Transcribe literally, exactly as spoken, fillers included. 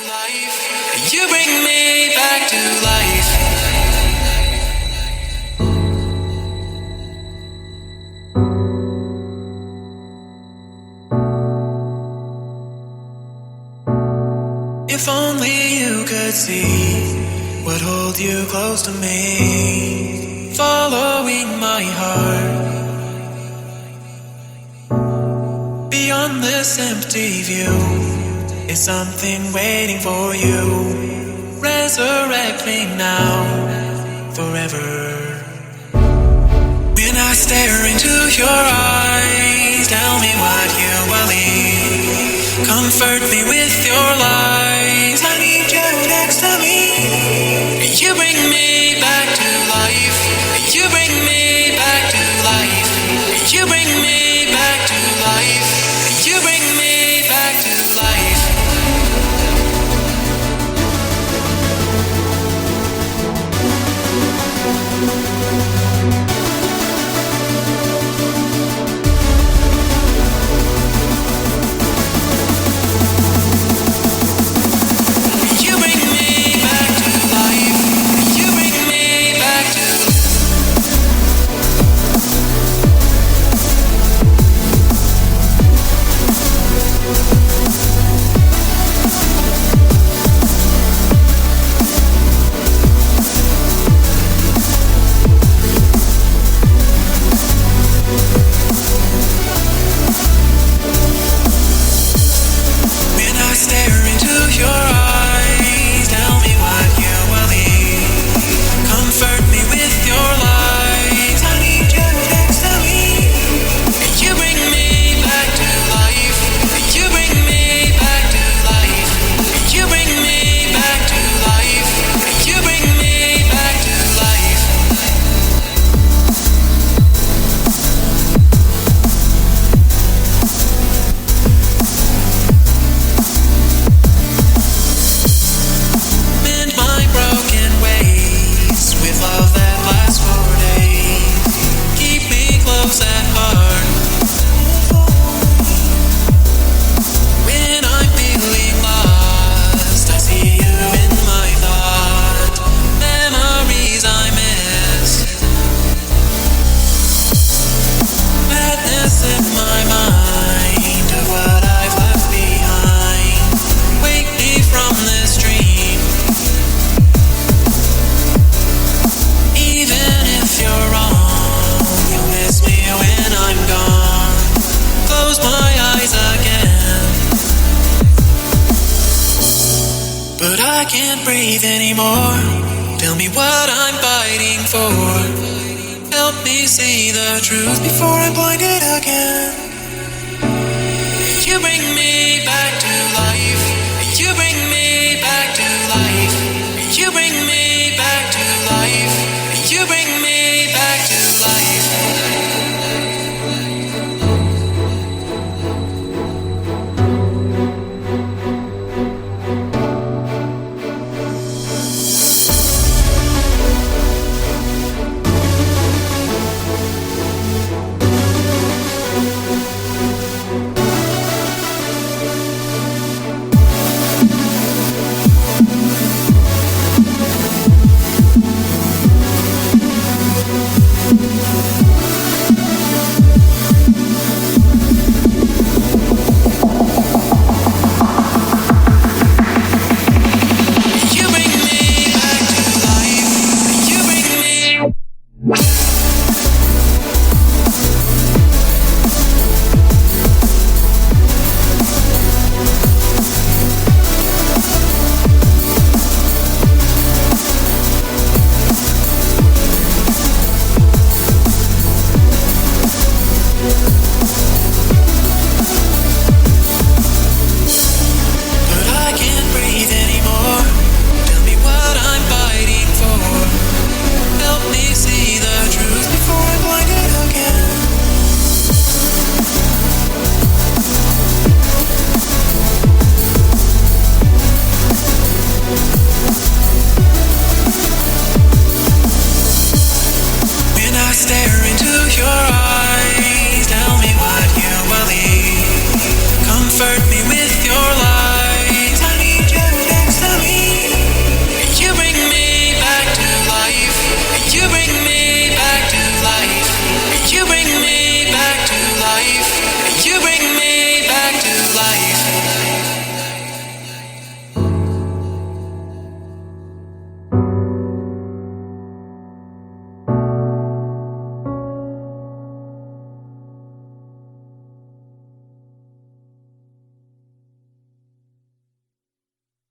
life. You bring me back to life. If only you could see what holds you close to me, following my heart. Beyond this empty view is something waiting for you. Resurrect me now, forever. When I stare into your eyes, tell me what you believe. Comfort me with your lies. I need you next to me. You bring me back to life. You bring me back to life. You bring me back to life. You bring me back to life. You bring me back to life. You bring me back to When I stare into your eyes, tell me what you believe. Comfort me with your lies. I need you next to me. You bring me back to life. You bring me back to life. You bring me back to life. You bring me back to life. Mend my broken ways with love that lasts for days. Keep me close at heart. When I'm feeling lost, I see you in my thought. Memories I miss. Madness in my mind of what I've left behind. Wake me from this dream. Even if you're wrong, you'll miss me when I'm gone. Close my eyes again, but I can't breathe anymore. Tell me what I'm fighting for. Help me see the truth before I'm blinded again.